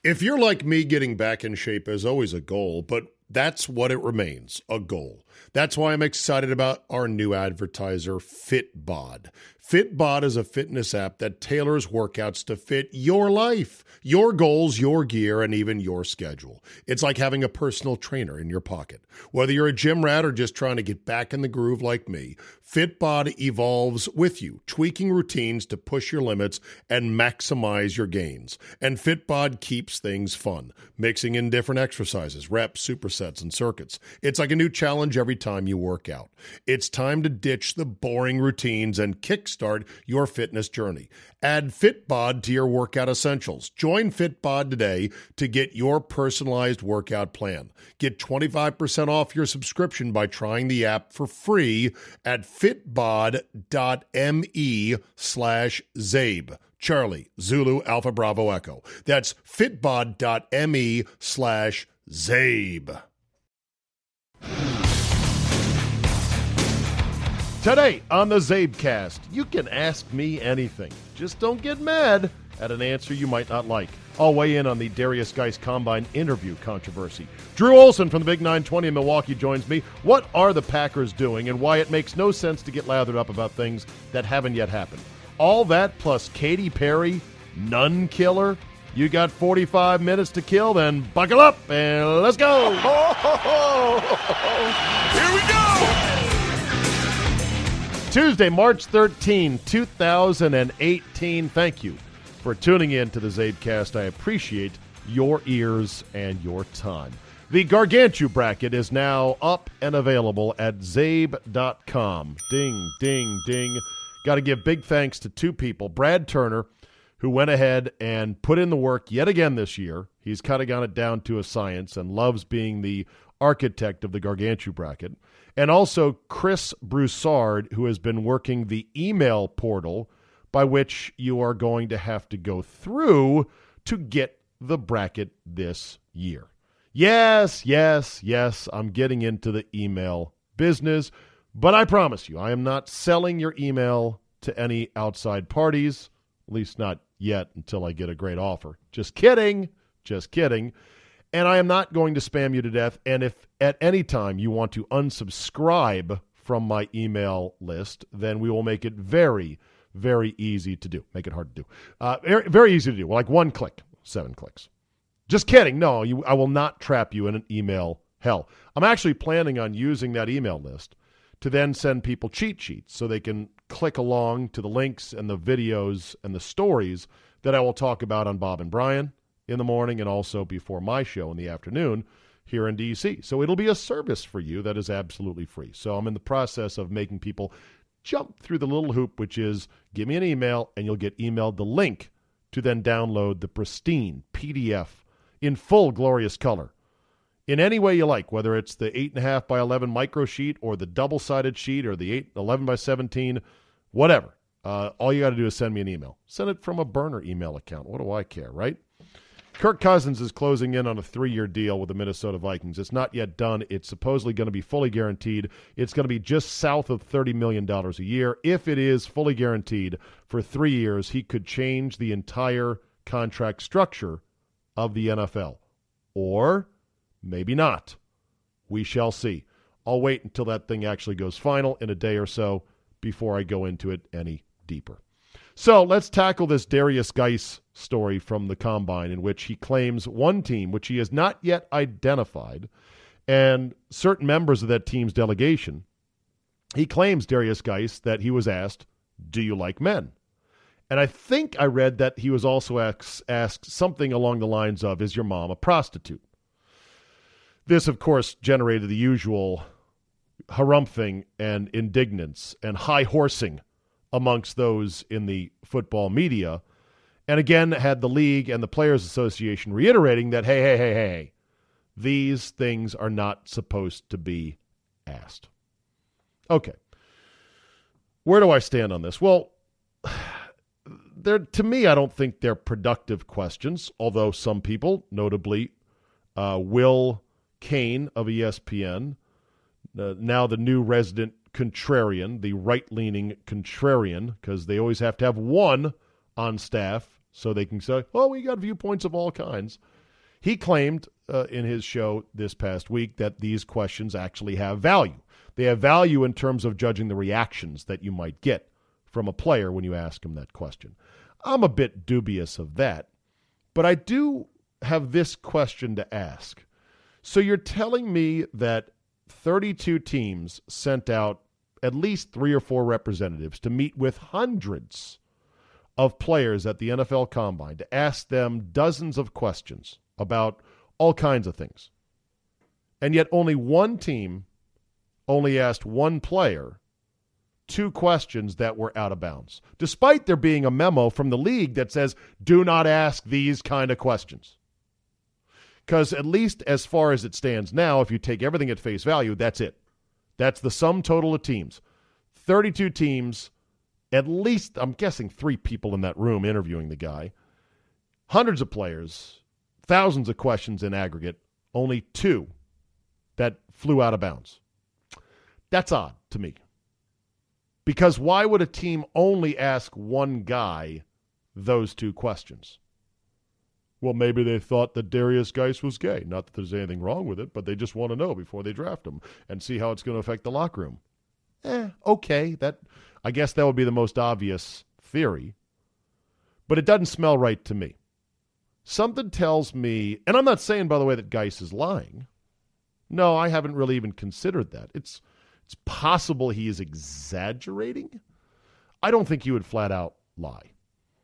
If you're like me, getting back in shape is always a goal, but that's what it remains, a goal. That's why I'm excited about our new advertiser, Fitbod. Fitbod is a fitness app that tailors workouts to fit your life, your goals, your gear, and even your schedule. It's like having a personal trainer in your pocket. Whether you're a gym rat or just trying to get back in the groove like me, Fitbod evolves with you, tweaking routines to push your limits and maximize your gains. And Fitbod keeps things fun, mixing in different exercises, reps, supersets, and circuits. It's like a new challenge every time you work out. It's time to ditch the boring routines and kickstart your fitness journey. Add Fitbod to your workout essentials. Join Fitbod today to get your personalized workout plan. Get 25% off your subscription by trying the app for free at fitbod.me/Zabe. Charlie, Zulu, Alpha, Bravo, Echo. That's fitbod.me/Zabe. Today on the Zabecast, you can ask me anything. Just don't get mad at an answer you might not like. I'll weigh in on the Darius Geis Combine interview controversy. Drew Olson from the Big 920 in Milwaukee joins me. What are the Packers doing and why it makes no sense to get lathered up about things that haven't yet happened? All that plus Katy Perry, Nun Killer. You got 45 minutes to kill, then buckle up and let's go. Here we go. Tuesday, March 13, 2018. Thank you for tuning in to the Zabecast. I appreciate your ears and your time. The Gargantua bracket is now up and available at zabe.com. Ding, ding, ding. Got to give big thanks to two people. Brad Turner, who went ahead and put in the work yet again this year. He's kind of got it down to a science and loves being the architect of the Gargantua bracket. And also Chris Broussard, who has been working the email portal by which you are going to have to go through to get the bracket this year. Yes, I'm getting into the email business, but I promise you, I am not selling your email to any outside parties, at least not yet until I get a great offer. Just kidding. And I am not going to spam you to death. And if at any time you want to unsubscribe from my email list, then we will make it very, very easy to do. Make it hard to do. Very, very easy to do. Like 1 click, 7 clicks. Just kidding. No, I will not trap you in an email hell. I'm actually planning on using that email list to then send people cheat sheets so they can click along to the links and the videos and the stories that I will talk about on Bob and Brian in the morning and also before my show in the afternoon here in D.C. So it'll be a service for you that is absolutely free. So I'm in the process of making people jump through the little hoop, which is give me an email and you'll get emailed the link to then download the pristine PDF in full glorious color in any way you like, whether it's the 8.5 by 11 micro sheet or the double-sided sheet or the 11 by 17, whatever. All you got to do is send me an email. Send it from a burner email account. What do I care, right? Kirk Cousins is closing in on a 3-year deal with the Minnesota Vikings. It's not yet done. It's supposedly going to be fully guaranteed. It's going to be just south of $30 million a year. If it is fully guaranteed for 3 years, he could change the entire contract structure of the NFL. Or maybe not. We shall see. I'll wait until that thing actually goes final in a day or so before I go into it any deeper. So let's tackle this Darius Geis story from the Combine in which he claims one team, which he has not yet identified, and certain members of that team's delegation, he claims, Darius Geis, that he was asked, do you like men? And I think I read that he was also asked something along the lines of, is your mom a prostitute? This, of course, generated the usual harumphing and indignance and high-horsing amongst those in the football media, and again had the league and the Players Association reiterating that, hey, these things are not supposed to be asked. Okay. Where do I stand on this? Well, to me, I don't think they're productive questions, although some people, notably Will Kane of ESPN, now the new resident contrarian, the right-leaning contrarian, because they always have to have one on staff so they can say, oh, we got viewpoints of all kinds. He claimed in his show this past week that these questions actually have value. They have value in terms of judging the reactions that you might get from a player when you ask him that question. I'm a bit dubious of that, but I do have this question to ask. So you're telling me that 32 teams sent out at least 3 or 4 representatives to meet with hundreds of players at the NFL Combine to ask them dozens of questions about all kinds of things. And yet only one team only asked one player 2 questions that were out of bounds, despite there being a memo from the league that says, do not ask these kind of questions. Because at least as far as it stands now, if you take everything at face value, that's it. That's the sum total of teams. 32 teams, at least, I'm guessing 3 people in that room interviewing the guy, hundreds of players, thousands of questions in aggregate, only 2 that flew out of bounds. That's odd to me. Because why would a team only ask one guy those 2 questions? Well, maybe they thought that Darius Geis was gay. Not that there's anything wrong with it, but they just want to know before they draft him and see how it's going to affect the locker room. Okay. I guess that would be the most obvious theory. But it doesn't smell right to me. Something tells me, and I'm not saying, by the way, that Geis is lying. No, I haven't really even considered that. It's possible he is exaggerating. I don't think he would flat out lie.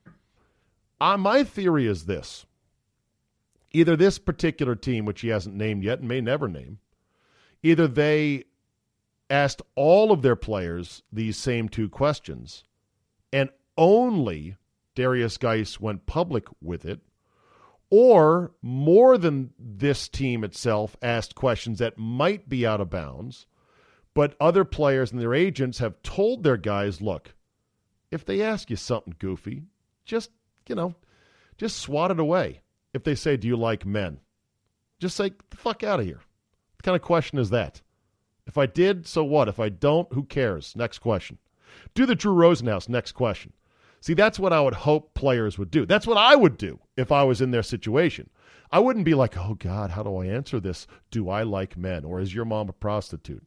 My theory is this. Either this particular team, which he hasn't named yet and may never name, either they asked all of their players these same 2 questions and only Darius Geis went public with it, or more than this team itself asked questions that might be out of bounds, but other players and their agents have told their guys, look, if they ask you something goofy, just swat it away. If they say, do you like men? Just say, get the fuck out of here. What kind of question is that? If I did, so what? If I don't, who cares? Next question. Do the Drew Rosenhaus. Next question. See, that's what I would hope players would do. That's what I would do if I was in their situation. I wouldn't be like, oh, God, how do I answer this? Do I like men? Or is your mom a prostitute?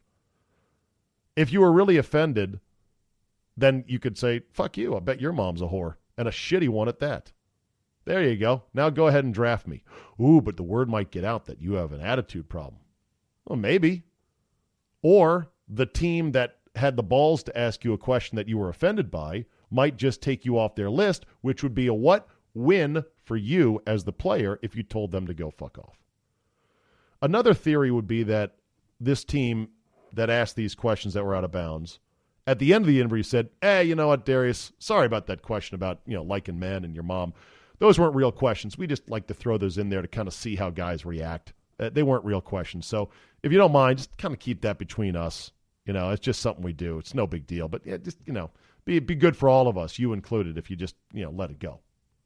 If you were really offended, then you could say, fuck you, I bet your mom's a whore, and a shitty one at that. There you go. Now go ahead and draft me. Ooh, but the word might get out that you have an attitude problem. Well, maybe. Or the team that had the balls to ask you a question that you were offended by might just take you off their list, which would be a what? Win for you as the player if you told them to go fuck off. Another theory would be that this team that asked these questions that were out of bounds, at the end of the interview said, hey, you know what, Darius, sorry about that question about, liking men and your mom. Those weren't real questions. We just like to throw those in there to kind of see how guys react. They weren't real questions. So if you don't mind, just kind of keep that between us. It's just something we do. It's no big deal. But yeah, just, be good for all of us, you included, if you just, let it go.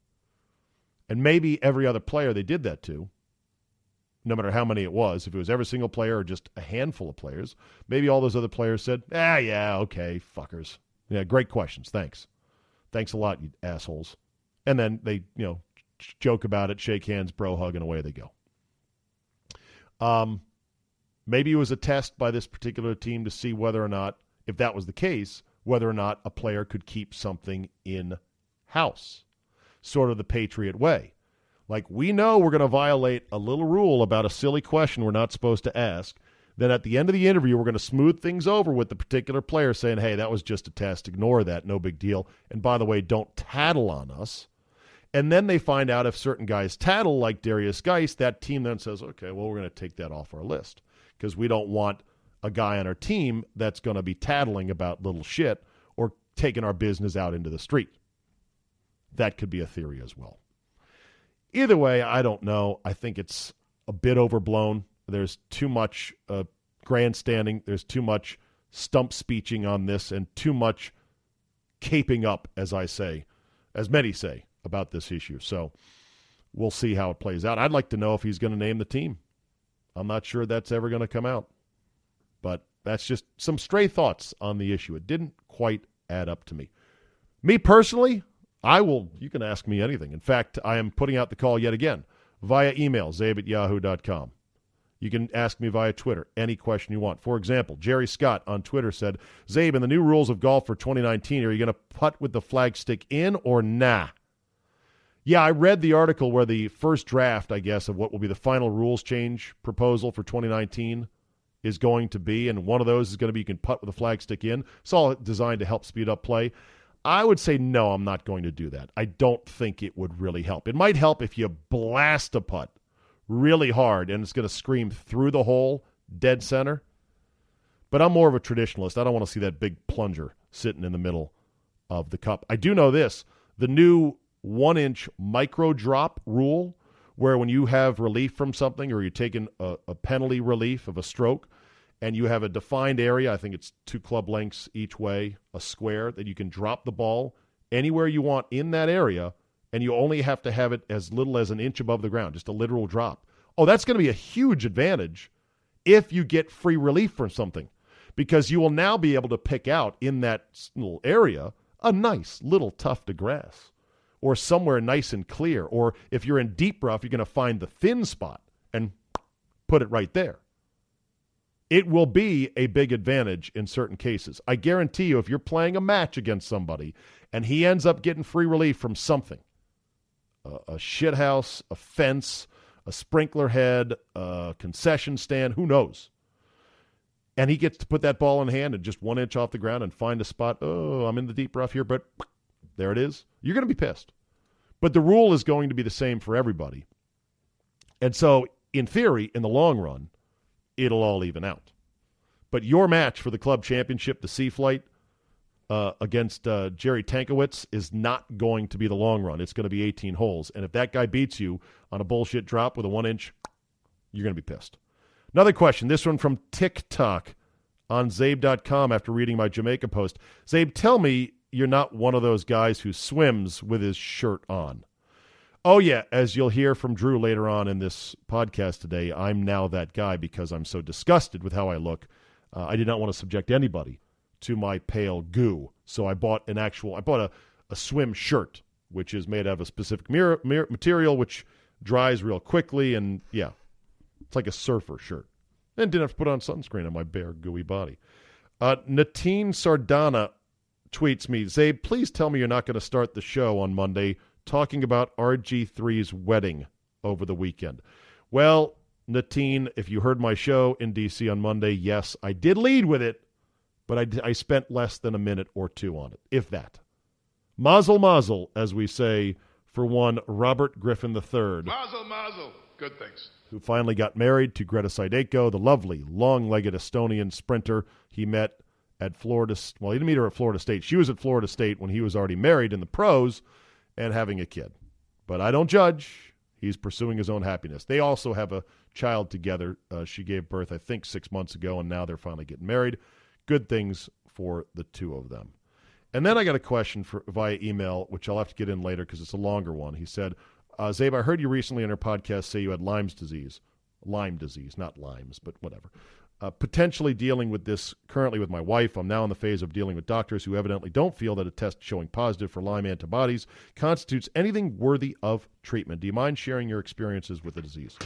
And maybe every other player they did that to, no matter how many it was, if it was every single player or just a handful of players, maybe all those other players said, yeah, okay, fuckers. Yeah, great questions. Thanks. Thanks a lot, you assholes. And then they, joke about it, shake hands, bro hug, and away they go. Maybe it was a test by this particular team to see whether or not, if that was the case, whether or not a player could keep something in-house. Sort of the Patriot way. Like, we know we're going to violate a little rule about a silly question we're not supposed to ask. Then at the end of the interview, we're going to smooth things over with the particular player saying, hey, that was just a test. Ignore that. No big deal. And by the way, don't tattle on us. And then they find out if certain guys tattle, like Darius Geis, that team then says, okay, well, we're going to take that off our list because we don't want a guy on our team that's going to be tattling about little shit or taking our business out into the street. That could be a theory as well. Either way, I don't know. I think it's a bit overblown. There's too much grandstanding. There's too much stump speeching on this and too much caping up, as many say, about this issue. So we'll see how it plays out. I'd like to know if he's going to name the team. I'm not sure that's ever going to come out. But that's just some stray thoughts on the issue. It didn't quite add up to me. Me personally, You can ask me anything. In fact, I am putting out the call yet again via email, zabe@yahoo.com. You can ask me via Twitter any question you want. For example, Jerry Scott on Twitter said, Zabe, in the new rules of golf for 2019, are you going to putt with the flag stick in or nah? Yeah, I read the article where the first draft, I guess, of what will be the final rules change proposal for 2019 is going to be, and one of those is going to be you can putt with a flag stick in. It's all designed to help speed up play. I would say no, I'm not going to do that. I don't think it would really help. It might help if you blast a putt really hard and it's going to scream through the hole, dead center. But I'm more of a traditionalist. I don't want to see that big plunger sitting in the middle of the cup. I do know this. The new 1-inch micro drop rule, where when you have relief from something or you're taking a penalty relief of a stroke and you have a defined area, I think it's 2 club lengths each way, a square, that you can drop the ball anywhere you want in that area, and you only have to have it as little as an inch above the ground, just a literal drop. Oh, that's going to be a huge advantage if you get free relief from something, because you will now be able to pick out in that little area a nice little tuft of grass or somewhere nice and clear. Or if you're in deep rough, you're going to find the thin spot and put it right there. It will be a big advantage in certain cases. I guarantee you, if you're playing a match against somebody and he ends up getting free relief from something, a shithouse, a fence, a sprinkler head, a concession stand, who knows? And he gets to put that ball in hand and just 1 inch off the ground and find a spot. Oh, I'm in the deep rough here, but there it is. You're going to be pissed. But the rule is going to be the same for everybody. And so, in theory, in the long run, it'll all even out. But your match for the club championship, the Sea Flight, against Jerry Tankowitz, is not going to be the long run. It's going to be 18 holes. And if that guy beats you on a bullshit drop with a 1 inch, you're going to be pissed. Another question, this one from TikTok on Zabe.com after reading my Jamaica post. Zabe, tell me you're not one of those guys who swims with his shirt on. Oh, yeah, as you'll hear from Drew later on in this podcast today, I'm now that guy because I'm so disgusted with how I look. I did not want to subject anybody to my pale goo. So I bought a swim shirt, which is made out of a specific material, which dries real quickly. And, yeah, it's like a surfer shirt. And didn't have to put on sunscreen on my bare, gooey body. Natine Sardana tweets me, Zabe, please tell me you're not going to start the show on Monday talking about RG3's wedding over the weekend. Well, Natine, if you heard my show in D.C. on Monday, yes, I did lead with it, but I spent less than a minute or two on it, if that. Mazel mazel, as we say, for one Robert Griffin III. Mazel mazel. Good things. Who finally got married to Greta Sideko, the lovely, long-legged Estonian sprinter he met at Florida. Well, he didn't meet her at Florida State. She was at Florida State when he was already married in the pros and having a kid. But I don't judge. He's pursuing his own happiness. They also have a child together. She gave birth, I think, 6 months ago, and now they're finally getting married. Good things for the two of them. And then I got a question via email, which I'll have to get in later because it's a longer one. He said, Zabe, I heard you recently on your podcast say you had Lyme disease, not Lyme's, but whatever. Potentially dealing with this currently with my wife. I'm now in the phase of dealing with doctors who evidently don't feel that a test showing positive for Lyme antibodies constitutes anything worthy of treatment. Do you mind sharing your experiences with the disease?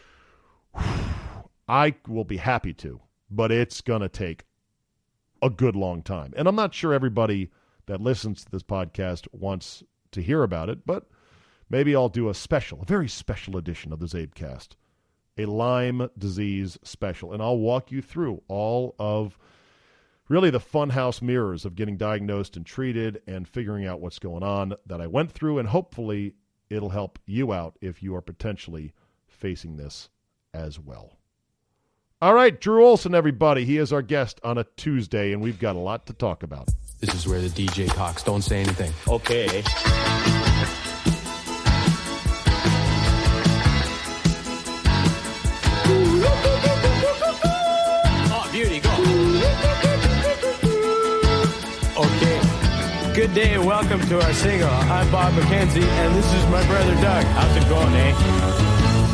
I will be happy to, but it's going to take a good long time. And I'm not sure everybody that listens to this podcast wants to hear about it, but maybe I'll do a very special edition of the Zabecast, a Lyme disease special, and I'll walk you through all of really the funhouse mirrors of getting diagnosed and treated and figuring out what's going on that I went through, and hopefully it'll help you out if you are potentially facing this as well. All right, Drew Olson, everybody. He is our guest on a Tuesday, and we've got a lot to talk about. This is where the DJ talks. Don't say anything. Okay. Oh, beauty, go. Okay. Good day. Welcome to our single. I'm Bob McKenzie, and this is my brother Doug. How's it going, eh?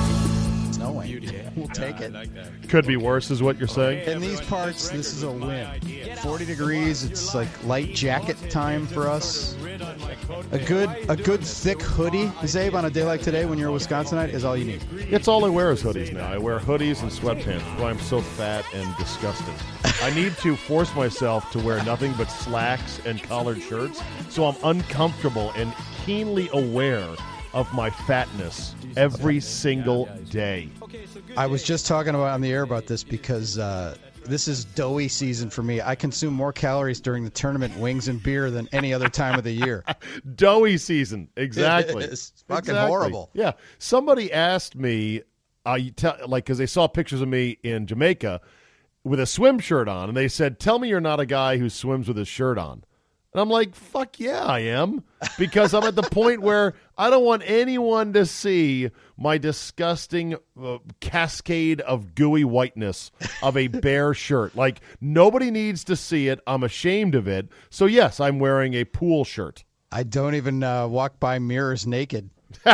We'll take it. Like that. Could be worse, is what you're saying? In these parts, this is a win. 40 degrees, it's like light jacket time for us. A good thick hoodie, Zabe, on a day like today when you're a Wisconsinite is all you need. It's all I wear is hoodies now. I wear hoodies and sweatpants. That's why I'm so fat and disgusting. I need to force myself to wear nothing but slacks and collared shirts, so I'm uncomfortable and keenly aware of my fatness every single day. I was just talking on the air about this because this is doughy season for me. I consume more calories during the tournament wings and beer than any other time of the year. Doughy season, exactly. It's fucking horrible. Yeah. Somebody asked me, because they saw pictures of me in Jamaica with a swim shirt on, and they said, "Tell me you're not a guy who swims with his shirt on." And I'm like, fuck yeah, I am. Because I'm at the point where I don't want anyone to see my disgusting cascade of gooey whiteness of a bare shirt. Like, nobody needs to see it. I'm ashamed of it. So, yes, I'm wearing a pool shirt. I don't even walk by mirrors naked.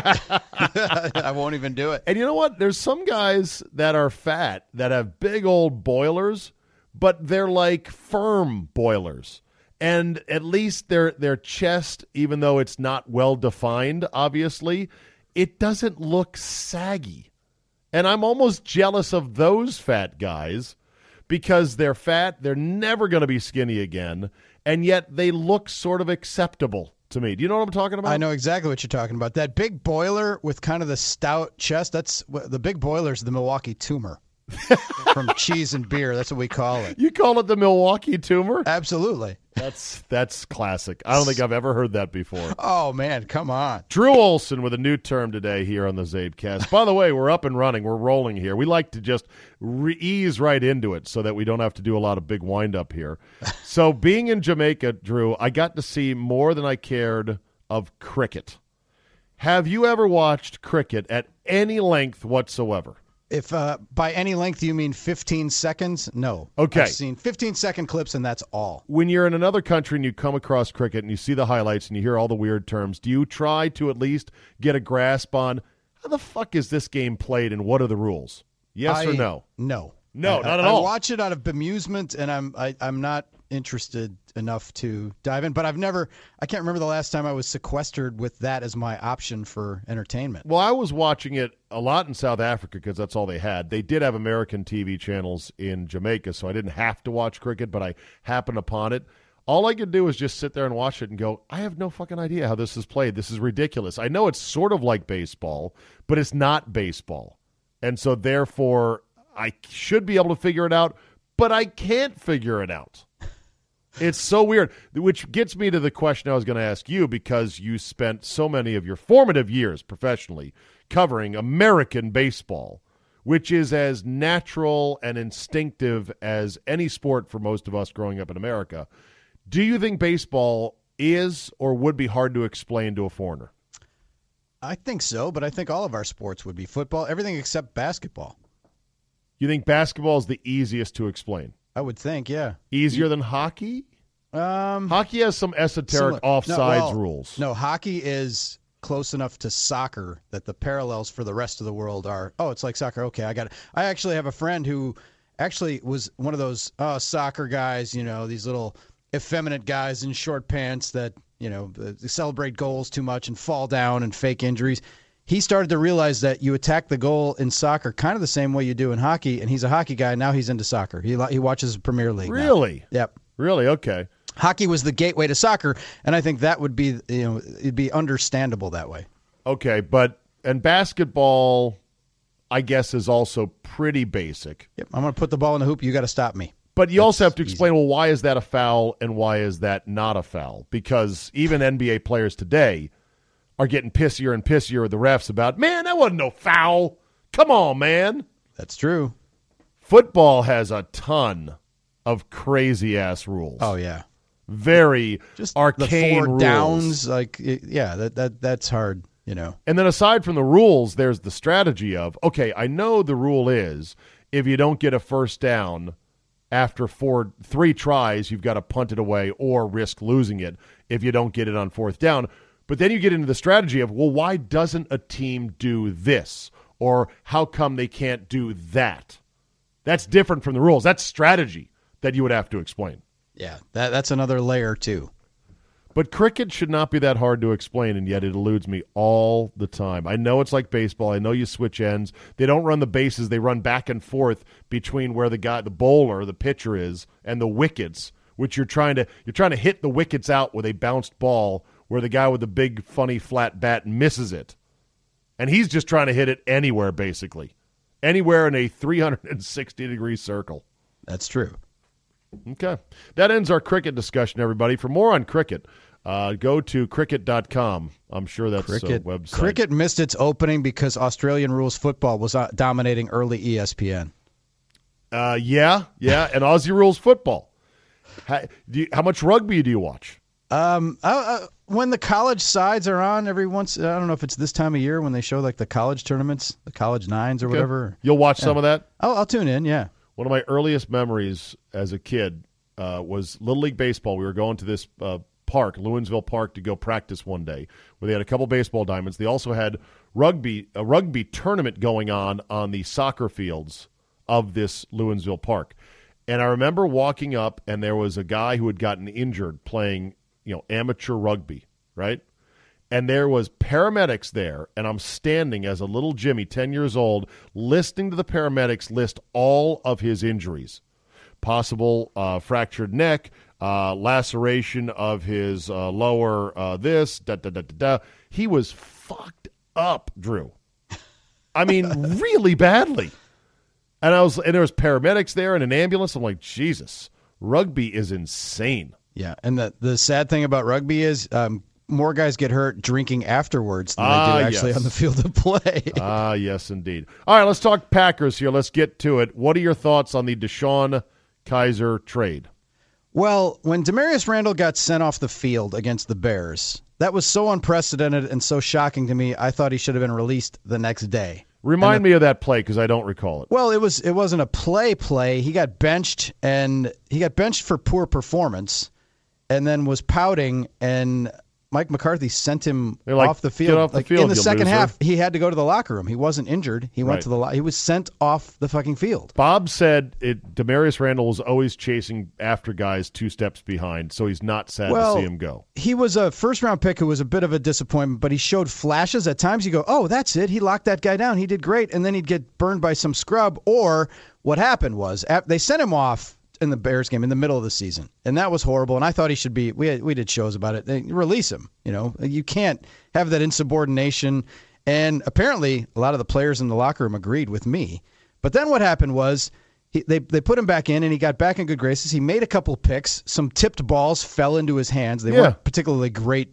I won't even do it. And you know what? There's some guys that are fat that have big old boilers, but they're like firm boilers. And at least their chest, even though it's not well defined, obviously, it doesn't look saggy. And I'm almost jealous of those fat guys because they're fat, they're never going to be skinny again, and yet they look sort of acceptable to me. Do you know what I'm talking about? I know exactly what you're talking about. That big boiler with kind of the stout chest, that's the big boiler's the Milwaukee tumor. From cheese and beer, that's what we call it. You call it the Milwaukee tumor? Absolutely. That's classic. I don't think I've ever heard that before. Oh, man, come on. Drew Olson with a new term today here on the Zabecast. By the way, we're up and running. We're rolling here. We like to just ease right into it so that we don't have to do a lot of big wind-up here. So being in Jamaica, Drew, I got to see more than I cared of cricket. Have you ever watched cricket at any length whatsoever? If by any length you mean 15 seconds, no. Okay. I've seen 15-second clips, and that's all. When you're in another country and you come across cricket and you see the highlights and you hear all the weird terms, do you try to at least get a grasp on how the fuck is this game played and what are the rules? Yes or no? No. No, not at all. I watch it out of bemusement, and I'm not interested enough to dive in. But I can't remember the last time I was sequestered with that as my option for entertainment. Well, I was watching it a lot in South Africa because that's all they had. They did have American TV channels in Jamaica, so I didn't have to watch cricket, but I happened upon it. All I could do was just sit there and watch it and go, I have no fucking idea how this is played. This is ridiculous. I know it's sort of like baseball, but it's not baseball. And so therefore, I should be able to figure it out, but I can't figure it out. It's so weird, which gets me to the question I was going to ask you because you spent so many of your formative years professionally covering American baseball, which is as natural and instinctive as any sport for most of us growing up in America. Do you think baseball is or would be hard to explain to a foreigner? I think so, but I think all of our sports would be football, everything except basketball. You think basketball is the easiest to explain? I would think, yeah. Easier than hockey? Hockey has some esoteric offsides rules. No, hockey is close enough to soccer that the parallels for the rest of the world are, it's like soccer. Okay, I got it. I actually have a friend who actually was one of those soccer guys, these little effeminate guys in short pants that, they celebrate goals too much and fall down and fake injuries. He started to realize that you attack the goal in soccer kind of the same way you do in hockey, and he's a hockey guy. Now he's into soccer. He watches the Premier League. Really? Now. Yep. Really? Okay. Hockey was the gateway to soccer, and I think that would be, it'd be understandable that way. Okay, and basketball, I guess, is also pretty basic. Yep. I'm going to put the ball in the hoop. You got to stop me. But you also have to explain, well, why is that a foul and why is that not a foul? Because even NBA players today are getting pissier and pissier with the refs about, man, that wasn't no foul. Come on, man. That's true. Football has a ton of crazy-ass rules. Oh, yeah. Very just arcane the four rules. Downs, that's hard, And then aside from the rules, there's the strategy of, okay, I know the rule is if you don't get a first down after 3 tries, you've got to punt it away or risk losing it if you don't get it on 4th down. But then you get into the strategy of, well, why doesn't a team do this? Or how come they can't do that? That's different from the rules. That's strategy that you would have to explain. Yeah, that's another layer, too. But cricket should not be that hard to explain, and yet it eludes me all the time. I know it's like baseball. I know you switch ends. They don't run the bases. They run back and forth between where the bowler, the pitcher is, and the wickets, which you're trying to hit the wickets out with a bounced ball where the guy with the big, funny, flat bat misses it. And he's just trying to hit it anywhere, basically. Anywhere in a 360-degree circle. That's true. Okay. That ends our cricket discussion, everybody. For more on cricket, go to cricket.com. I'm sure that's a website. Cricket missed its opening because Australian rules football was dominating early ESPN. Yeah, and Aussie rules football. How much rugby do you watch? When the college sides are on every once, I don't know if it's this time of year when they show like the college tournaments, the college nines or whatever. You'll watch some of that? I'll tune in, yeah. One of my earliest memories as a kid was Little League Baseball. We were going to this park, Lewinsville Park, to go practice one day where they had a couple baseball diamonds. They also had a rugby tournament going on the soccer fields of this Lewinsville Park. And I remember walking up, and there was a guy who had gotten injured playing amateur rugby, right? And there was paramedics there, and I'm standing as a little Jimmy, 10 years old, listening to the paramedics list all of his injuries. Possible fractured neck, laceration of his lower this, da-da-da-da-da. He was fucked up, Drew. I mean, really badly. And there was paramedics there and an ambulance. I'm like, Jesus, rugby is insane. Yeah, and the sad thing about rugby is more guys get hurt drinking afterwards than they do actually on the field of play. Yes, indeed. All right, let's talk Packers here. Let's get to it. What are your thoughts on the Deshaun Kaiser trade? Well, when Demarius Randall got sent off the field against the Bears, that was so unprecedented and so shocking to me, I thought he should have been released the next day. Remind me of that play because I don't recall it. Well, it wasn't a play. He got benched, and he got benched for poor performance and then was pouting, and Mike McCarthy sent him off the field. Get off the field, in the second half, he had to go to the locker room. He wasn't injured. He went to he was sent off the fucking field. Bob said Demarius Randall was always chasing after guys 2 steps behind, so he's not sad to see him go. He was a first-round pick who was a bit of a disappointment, but he showed flashes. At times you go, oh, that's it. He locked that guy down. He did great. And then he'd get burned by some scrub. Or what happened was they sent him off in the Bears game in the middle of the season, and that was horrible. And I thought he should be. We did shows about it. They release him. You can't have that insubordination. And apparently, a lot of the players in the locker room agreed with me. But then what happened was they put him back in, and he got back in good graces. He made a couple picks. Some tipped balls fell into his hands. They weren't particularly great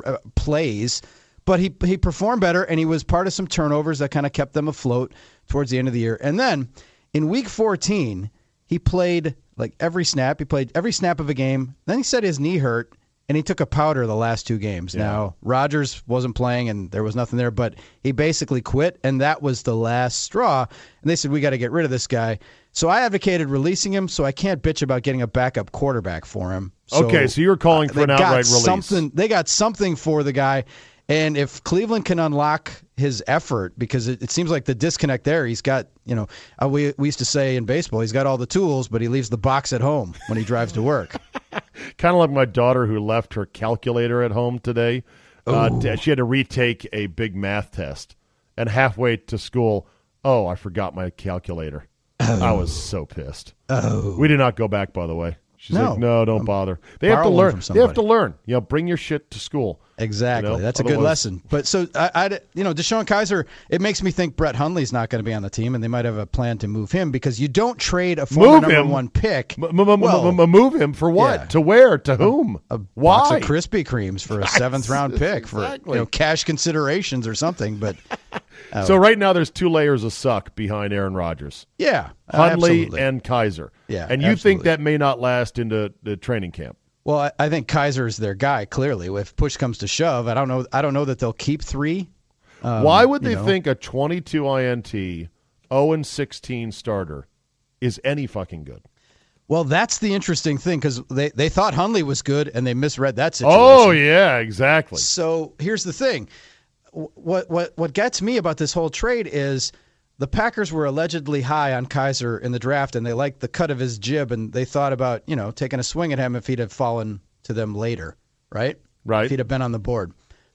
plays, but he performed better, and he was part of some turnovers that kind of kept them afloat towards the end of the year. And then in Week 14, he played every snap. He played every snap of a game. Then he said his knee hurt, and he took a powder the last 2 games. Yeah. Now, Rodgers wasn't playing, and there was nothing there, but he basically quit, and that was the last straw. And they said, we got to get rid of this guy. So I advocated releasing him, so I can't bitch about getting a backup quarterback for him. So, okay, so you're calling for an outright release. They got something for the guy. And if Cleveland can unlock his effort, because it seems like the disconnect there, he's got, we used to say in baseball, he's got all the tools, but he leaves the box at home when he drives to work. Kind of like my daughter who left her calculator at home today. She had to retake a big math test. And halfway to school, I forgot my calculator. I was so pissed. We did not go back, by the way. She's like, no, don't bother. They have to learn. They have to learn. Bring your shit to school. Exactly. That's a good lesson. But so, Deshaun Kaiser, it makes me think Brett Hundley's not going to be on the team, and they might have a plan to move him because you don't trade a former number 1 pick. Move him for what? Yeah. To where? To whom? Why? Box of Krispy Kremes for a 7th-round pick for cash considerations or something. But so right now there's 2 layers of suck behind Aaron Rodgers. Yeah. Hundley and Kaiser. Yeah. And you think that may not last into the training camp? Well, I think Kaiser's their guy, clearly. If push comes to shove, I don't know that they'll keep 3. Why would they think a 22 INT, 0-16 starter is any fucking good? Well, that's the interesting thing because they thought Hundley was good and they misread that situation. Oh, yeah, exactly. So here's the thing. What gets me about this whole trade is the Packers were allegedly high on Kaiser in the draft, and they liked the cut of his jib, and they thought about taking a swing at him if he'd have fallen to them later, right? Right. if he'd have been on the board.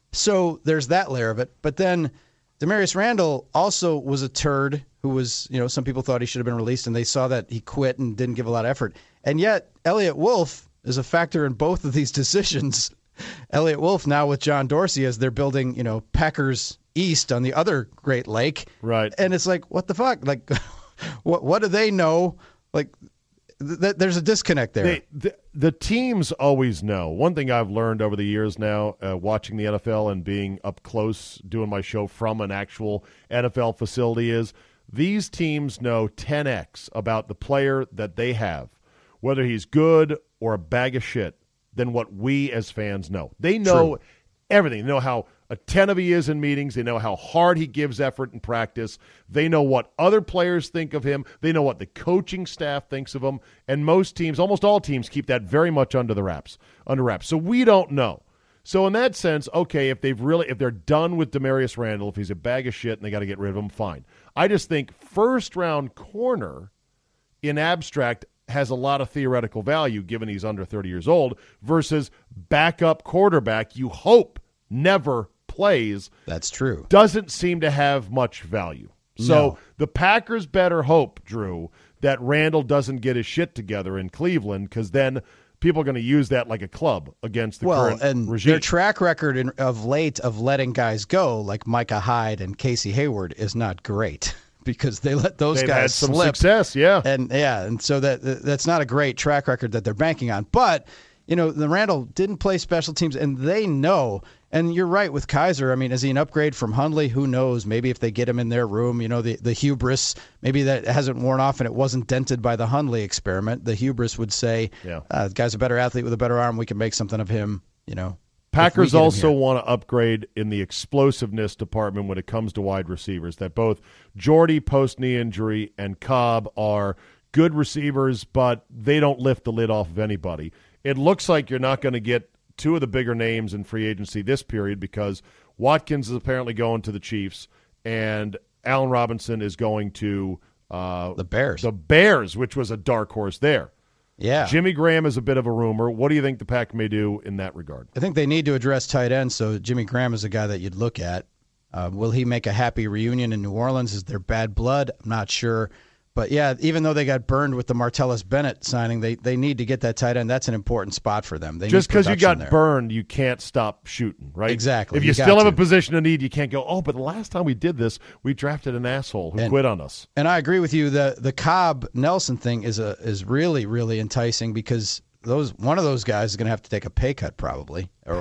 So there's that layer of it. But then Demarius Randall also was a turd who was, some people thought he should have been released, and they saw that he quit and didn't give a lot of effort. And yet Elliott Wolf is a factor in both of these decisions. Elliott Wolf now with John Dorsey as they're building, Packers East on the other Great Lake. Right. And it's like, what the fuck? Like, what do they know? Like, there's a disconnect there. The teams always know. One thing I've learned over the years now, watching the NFL and being up close, doing my show from an actual NFL facility, is these teams know 10x about the player that they have, whether he's good or a bag of shit, than what we as fans know. They know everything. They know how attentive he is in meetings. They know how hard he gives effort in practice. They know what other players think of him. They know what the coaching staff thinks of him. And most teams, almost all teams, keep that very much under wraps. So we don't know. So in that sense, okay, if they're done with Demarius Randall, if he's a bag of shit and they got to get rid of him, fine. I just think first-round corner in abstract has a lot of theoretical value given he's under 30 years old versus backup quarterback you hope never plays. That's true. Doesn't seem to have much value. So the Packers better hope, Drew, that Randall doesn't get his shit together in Cleveland, because then people are going to use that like a club against the current and regime. Their track record of late of letting guys go, like Micah Hyde and Casey Hayward, is not great. Because they let those They've guys had some slip. success, yeah. And so that's not a great track record that they're banking on. But, the Randall didn't play special teams, and they know. And you're right with Kaiser. I mean, is he an upgrade from Hundley? Who knows? Maybe if they get him in their room, the hubris, maybe that hasn't worn off and it wasn't dented by the Hundley experiment. The hubris would say, the guy's a better athlete with a better arm. We can make something of him, Packers also want to upgrade in the explosiveness department when it comes to wide receivers, that both Jordy post-knee injury and Cobb are good receivers, but they don't lift the lid off of anybody. It looks like you're not going to get two of the bigger names in free agency this period because Watkins is apparently going to the Chiefs and Allen Robinson is going to the Bears. The Bears, which was a dark horse there. Yeah. Jimmy Graham is a bit of a rumor. What do you think the Pack may do in that regard? I think they need to address tight end, so Jimmy Graham is a guy that you'd look at. Will he make a happy reunion in New Orleans? Is there bad blood? I'm not sure. But, yeah, even though they got burned with the Martellus Bennett signing, they need to get that tight end. That's an important spot for them. Just because you got burned, you can't stop shooting, right? Exactly. If you still have a position of need, you can't go, but the last time we did this, we drafted an asshole who quit on us. And I agree with you. The Cobb-Nelson thing is really, really enticing because one of those guys is going to have to take a pay cut probably. Or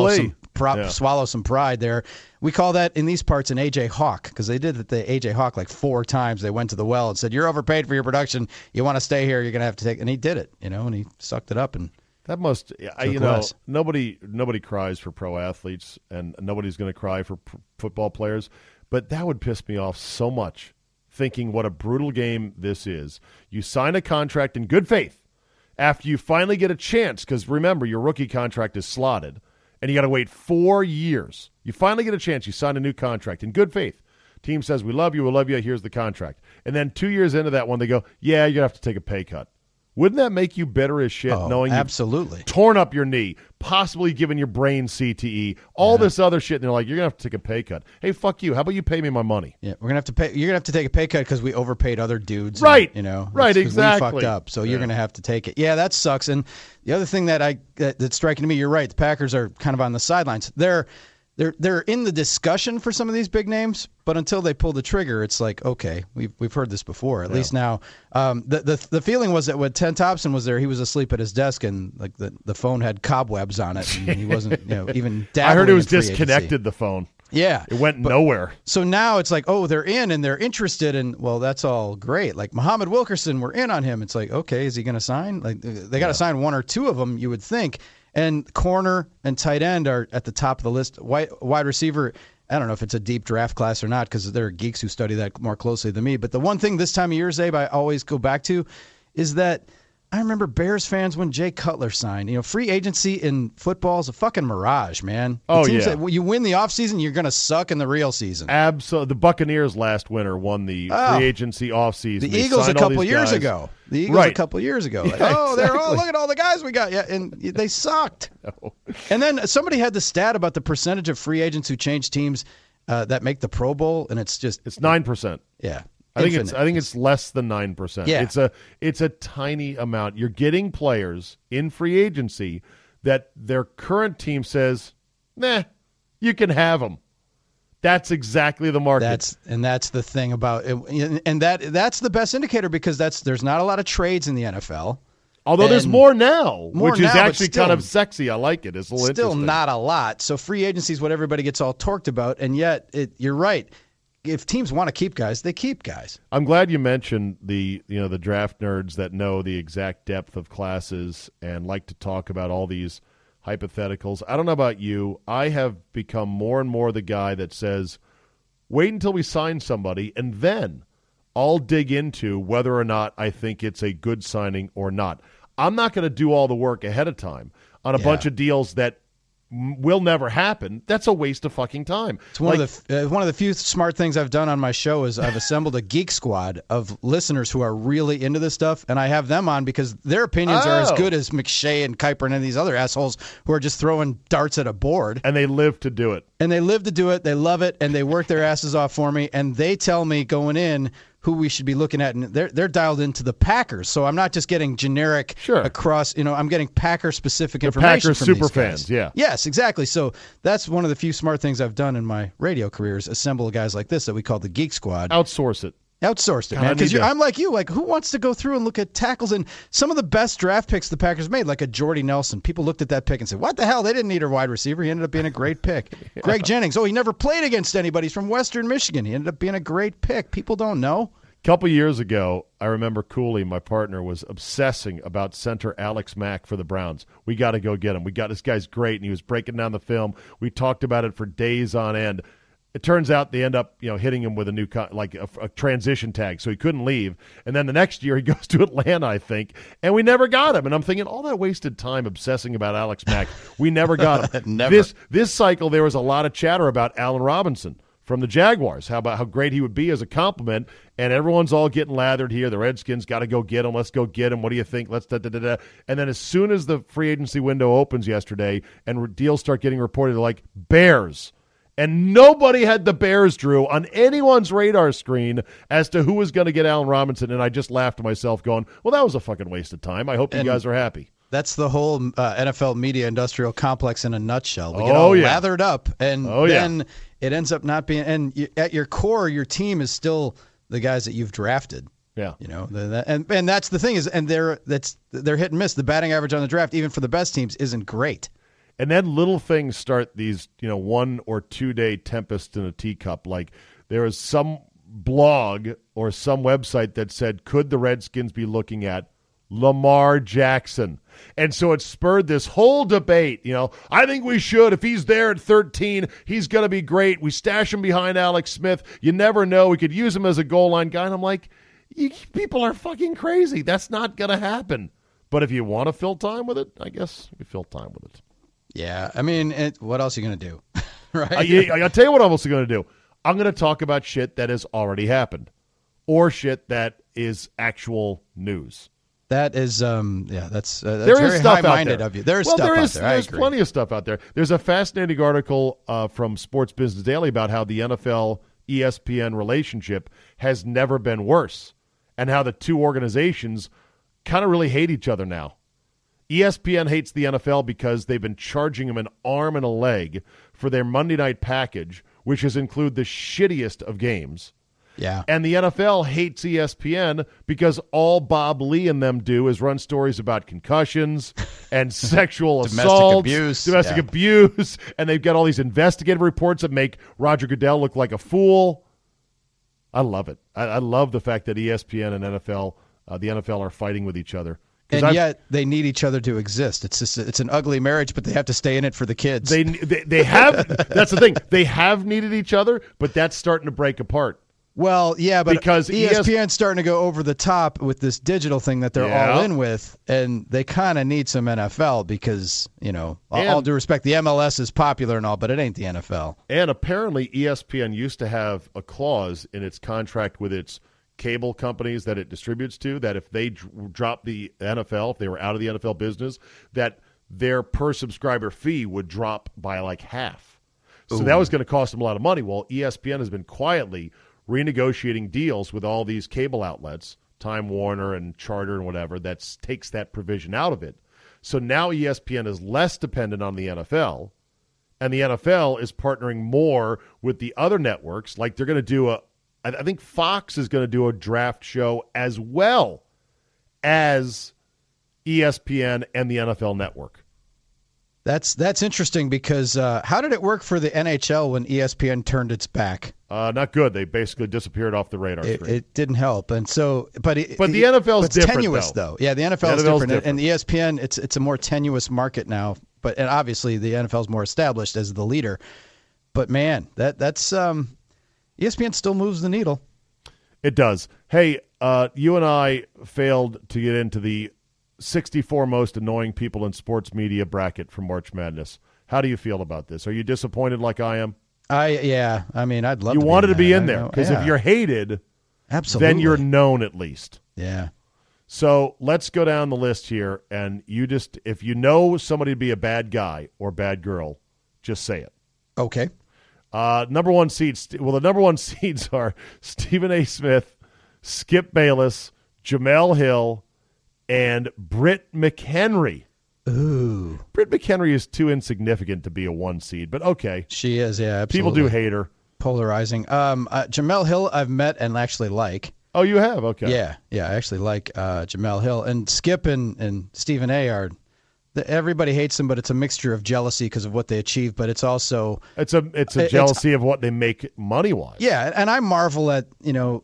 swallow some pride there. We call that in these parts an A.J. Hawk because they did the A.J. Hawk like 4 times. They went to the well and said, you're overpaid for your production. You want to stay here, you're going to have to take – and he did it, and he sucked it up. And that must – nobody cries for pro athletes and nobody's going to cry for football players, but that would piss me off so much thinking what a brutal game this is. You sign a contract in good faith after you finally get a chance because, remember, your rookie contract is slotted. And you got to wait 4 years. You finally get a chance. You sign a new contract in good faith. Team says, we love you, here's the contract. And then 2 years into that one, they go, yeah, you're going to have to take a pay cut. Wouldn't that make you bitter as shit knowing absolutely. You've torn up your knee, possibly given your brain CTE, all this other shit, and they're like, you're going to have to take a pay cut. Hey, fuck you. How about you pay me my money? Yeah, we're going to have to pay. You're going to have to take a pay cut because we overpaid other dudes. Right. And, right, exactly. We fucked up, so you're going to have to take it. Yeah, that sucks. And the other thing that's striking to me, you're right, the Packers are kind of on the sidelines. They're in the discussion for some of these big names, but until they pull the trigger, it's like, okay, we've heard this before. At least now, the feeling was that when Ted Thompson was there, he was asleep at his desk and like the phone had cobwebs on it, and he wasn't even dabbling. I heard it was in free disconnected. agency. The phone. Yeah, it went nowhere. So now it's like, they're in and they're interested, and well, that's all great. Like Muhammad Wilkerson, we're in on him. It's like, okay, is he going to sign? Like they got to sign 1 or 2 of them, you would think. And corner and tight end are at the top of the list. Wide receiver, I don't know if it's a deep draft class or not because there are geeks who study that more closely than me. But the one thing this time of year, Zabe, I always go back to is that I remember Bears fans when Jay Cutler signed. Free agency in football is a fucking mirage, man. Oh, it seems yeah. that you win the offseason, you're going to suck in the real season. Absolutely. The Buccaneers last winter won the free agency offseason. The Eagles a couple years ago. Like, Yeah, they're all, look at all the guys we got. Yeah, and they sucked. No. And then somebody had the stat about the percentage of free agents who change teams that make the Pro Bowl, and it's 9%. Yeah. I think it's less than 9%. Yeah. It's a tiny amount. You're getting players in free agency that their current team says, "Nah, you can have them." That's exactly the market. That's the thing about it, and that's the best indicator because there's not a lot of trades in the NFL. Although there's more now, which is actually still, kind of sexy. I like it. It's a little still interesting. not a lot. So free agency is what everybody gets all torqued about, and yet you're right. If teams want to keep guys, they keep guys. I'm glad you mentioned the draft nerds that know the exact depth of classes and like to talk about all these hypotheticals. I don't know about you. I have become more and more the guy that says, wait until we sign somebody, and then I'll dig into whether or not I think it's a good signing or not. I'm not going to do all the work ahead of time on a bunch of deals that will never happen. That's a waste of fucking time. It's one of the few smart things I've done on my show is I've assembled a geek squad of listeners who are really into this stuff, and I have them on because their opinions are as good as McShay and Kuiper and these other assholes who are just throwing darts at a board. And they live to do it. And they live to do it. They love it, and they work their asses off for me, and they tell me going in who we should be looking at, and they're dialed into the Packers. So I'm not just getting generic across, I'm getting Packer-specific information Packers from super these fans, guys. yeah. Yes, exactly. So that's one of the few smart things I've done in my radio career is assemble guys like this that we call the Geek Squad. Outsource it. Outsourced it, man. Because I'm like you. Like, who wants to go through and look at tackles? And some of the best draft picks the Packers made, like a Jordy Nelson. People looked at that pick and said, what the hell? They didn't need a wide receiver. He ended up being a great pick. Greg Jennings. Oh, he never played against anybody. He's from Western Michigan. He ended up being a great pick. People don't know. A couple years ago, I remember Cooley, my partner, was obsessing about center Alex Mack for the Browns. We got to go get him. This guy's great, and he was breaking down the film. We talked about it for days on end. It turns out they end up, hitting him with a new a transition tag, so he couldn't leave. And then the next year he goes to Atlanta, I think, and we never got him. And I'm thinking, all that wasted time obsessing about Alex Mack, we never got him. Never. This cycle, there was a lot of chatter about Allen Robinson from the Jaguars, how great he would be as a compliment, and everyone's all getting lathered here. The Redskins got to go get him. Let's go get him. What do you think? Let's da-da-da-da. And then as soon as the free agency window opens yesterday and deals start getting reported, they're like, Bears. And nobody had the Bears, Drew, on anyone's radar screen as to who was going to get Allen Robinson, and I just laughed to myself going, well, that was a fucking waste of time. I hope you guys are happy. That's the whole NFL media industrial complex in a nutshell. We get all lathered up, and then it ends up not being – and at your core, your team is still the guys that you've drafted. Yeah. And that's the thing is, and they're hit and miss. The batting average on the draft, even for the best teams, isn't great. And then little things start these, 1 or 2 day tempests in a teacup. Like there was some blog or some website that said, could the Redskins be looking at Lamar Jackson? And so it spurred this whole debate. I think we should. If he's there at 13, he's going to be great. We stash him behind Alex Smith. You never know. We could use him as a goal line guy. And I'm like, people are fucking crazy. That's not going to happen. But if you want to fill time with it, I guess you fill time with it. Yeah, I mean, what else are you going to do, right? I'll tell you what I'm also going to do. I'm going to talk about shit that has already happened or shit that is actual news. That is, that's there very is stuff high-minded out there. of you. There's stuff out there. There's plenty of stuff out there. There's a fascinating article from Sports Business Daily about how the NFL-ESPN relationship has never been worse and how the two organizations kind of really hate each other now. ESPN hates the NFL because they've been charging them an arm and a leg for their Monday night package, which has included the shittiest of games. Yeah. And the NFL hates ESPN because all Bob Lee and them do is run stories about concussions and sexual assaults, domestic abuse, and they've got all these investigative reports that make Roger Goodell look like a fool. I love it. I love the fact that ESPN and NFL, the NFL, are fighting with each other. And yet they need each other to exist. It's an ugly marriage, but they have to stay in it for the kids. They have. That's the thing. They have needed each other, but that's starting to break apart. Well, yeah, but because ESPN's starting to go over the top with this digital thing that they're all in with, and they kind of need some NFL because, all due respect, the MLS is popular and all, but it ain't the NFL. And apparently ESPN used to have a clause in its contract with its cable companies that it distributes to that if they drop the NFL, if they were out of the NFL business, that their per subscriber fee would drop by like half. So that was going to cost them a lot of money. Well, ESPN has been quietly renegotiating deals with all these cable outlets, Time Warner and Charter and whatever, that takes that provision out of it. So now ESPN is less dependent on the NFL, and the NFL is partnering more with the other networks. Like they're going to do I think Fox is going to do a draft show as well as ESPN and the NFL Network. That's interesting because how did it work for the NHL when ESPN turned its back? Not good. They basically disappeared off the radar screen. It didn't help, and so but the NFL's different, tenuous though. Yeah, the NFL is different, and ESPN it's a more tenuous market now. But and obviously the NFL is more established as the leader. But man, that's ESPN still moves the needle. It does. Hey, you and I failed to get into the 64 most annoying people in sports media bracket for March Madness. How do you feel about this? Are you disappointed like I am? Yeah. I mean, I'd love. You wanted to be in there because if you're hated, absolutely, then you're known at least. Yeah. So let's go down the list here, and you just if you know somebody to be a bad guy or bad girl, just say it. Okay. Number one seeds. Well, the number one seeds are Stephen A. Smith, Skip Bayless, Jamel Hill, and Britt McHenry. Ooh. Britt McHenry is too insignificant to be a one seed, but okay. She is, yeah, absolutely. People do hate her. Polarizing. Jamel Hill I've met and actually like. Oh, you have? Okay. Yeah, I actually like Jamel Hill. And Skip and Stephen A. are everybody hates them, but it's a mixture of jealousy because of what they achieve, but it's also it's a jealousy of what they make money wise. Yeah, and I marvel at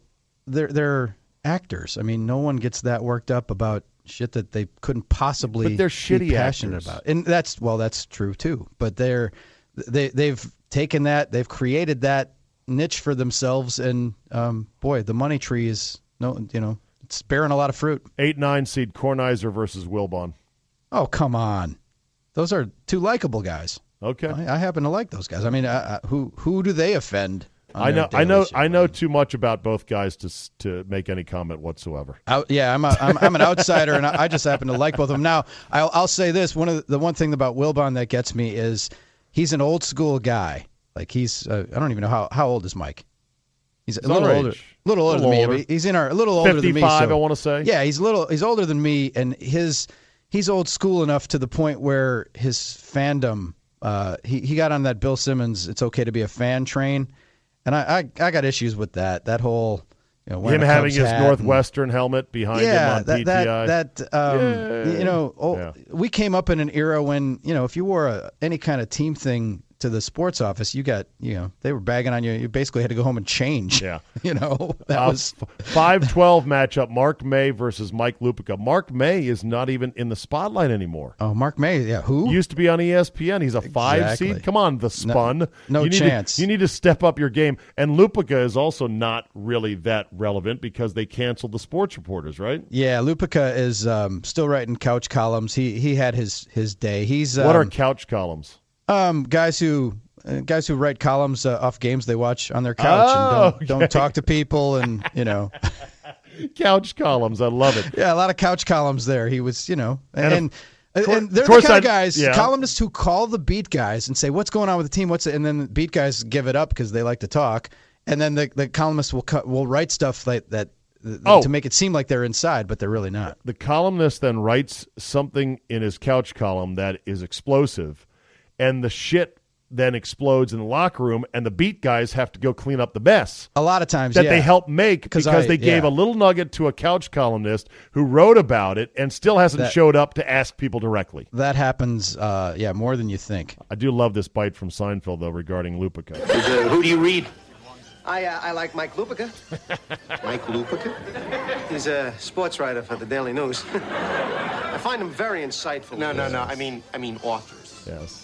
they're actors. I mean, no one gets that worked up about shit that they couldn't possibly but they're shitty be passionate actors. about. And that's true too. But they've taken that, they've created that niche for themselves, and boy, the money tree is it's bearing a lot of fruit. 8-9 seed Kornheiser versus Wilbon. Oh, come on. Those are two likable guys. Okay. I happen to like those guys. I mean, who do they offend? I know too much about both guys to make any comment whatsoever. I'm an outsider, and I just happen to like both of them. Now, I'll say this: the one thing about Wilbon that gets me is he's an old school guy. Like he's I don't even know how old is Mike. He's a little older, than me. But he's a little older than me. 55, I want to say. Yeah, he's older than me, and he's old school enough to the point where his fandom. He got on that Bill Simmons "It's okay to be a fan" train. And I got issues with that whole, him having his Northwestern helmet behind him on PTI. We came up in an era when, if you wore any kind of team thing to the sports office, you got, they were bagging on you. You basically had to go home and change. Yeah. That was 5-12 matchup, Mark May versus Mike Lupica. Mark May is not even in the spotlight anymore. Oh, Mark May, yeah. Who? Used to be on ESPN. He's a 5 seed. Come on, the Spun. No chance. You need to step up your game. And Lupica is also not really that relevant because they canceled the sports reporters, right? Yeah, Lupica is still writing couch columns. He had his day. He's what are couch columns? Guys who write columns off games they watch on their couch and don't talk to people, and couch columns. I love it. Yeah, a lot of couch columns there. He was, and they're the kind of guys, columnists who call the beat guys and say, "What's going on with the team? And then the beat guys give it up because they like to talk, and then the columnists will write stuff like that. To make it seem like they're inside, but they're really not. The columnist then writes something in his couch column that is explosive, and the shit then explodes in the locker room, and the beat guys have to go clean up the mess. A lot of times, that they help make because they gave a little nugget to a couch columnist who wrote about it and still hasn't showed up to ask people directly. That happens, more than you think. I do love this bite from Seinfeld, though, regarding Lupica. Who do you read? I like Mike Lupica. Mike Lupica? He's a sports writer for the Daily News. I find him very insightful. No. I mean authors. Yes.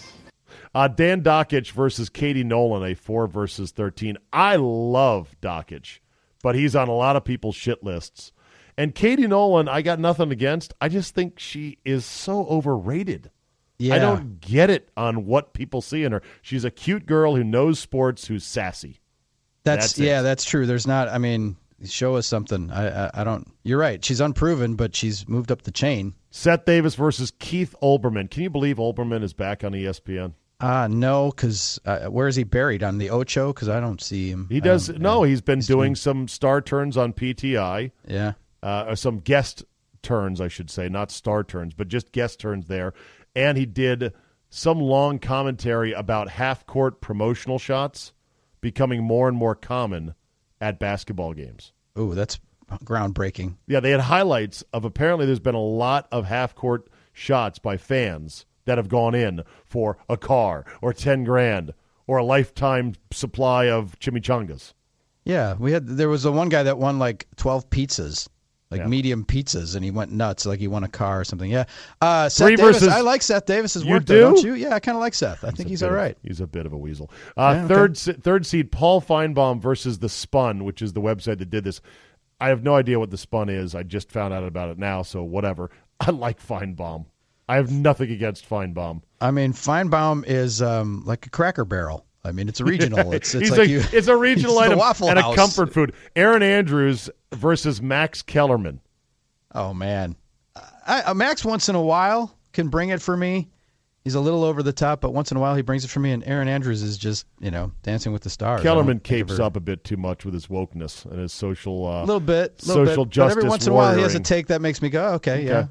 Dan Dockich versus Katie Nolan, a 4 versus 13. I love Dockich. but he's on a lot of people's shit lists. And Katie Nolan, I got nothing against. I just think she is so overrated. Yeah. I don't get it on what people see in her. She's a cute girl who knows sports, who's sassy. That's it. That's true. There's not, I mean, show us something. I don't, you're right. She's unproven, but she's moved up the chain. Seth Davis versus Keith Olbermann. Can you believe Olbermann is back on ESPN? No, because where is he buried? On the Ocho? Because I don't see him. He does. No, he's been doing some star turns on PTI. Yeah. Or some guest turns, I should say, not star turns, but just guest turns there. And he did some long commentary about half-court promotional shots becoming more and more common at basketball games. Ooh, that's groundbreaking. Yeah, they had highlights of apparently there's been a lot of half-court shots by fans that have gone in for a car or 10 grand or a lifetime supply of chimichangas. Yeah, there was one guy that won like 12 pizzas. Medium pizzas, and he went nuts, like he won a car or something. Yeah, Seth Davis. I like Seth Davis's work, though, don't you? Yeah, I kind of like Seth. I think he's all right. He's a bit of a weasel. Okay. Third seed Paul Feinbaum versus The Spun, which is the website that did this. I have no idea what The Spun is. I just found out about it now, so whatever. I like Feinbaum. I have nothing against Feinbaum. I mean, Feinbaum is like a Cracker Barrel. I mean, it's a regional. It's it's a regional item and House. A comfort food. Aaron Andrews versus Max Kellerman. Oh, man. Max once in a while can bring it for me. He's a little over the top, but once in a while he brings it for me, and Aaron Andrews is just, Dancing with the Stars. Kellerman capes up a bit too much with his wokeness and his social a little bit, social justice. But every once in a while he has a take that makes me go, okay. Yeah.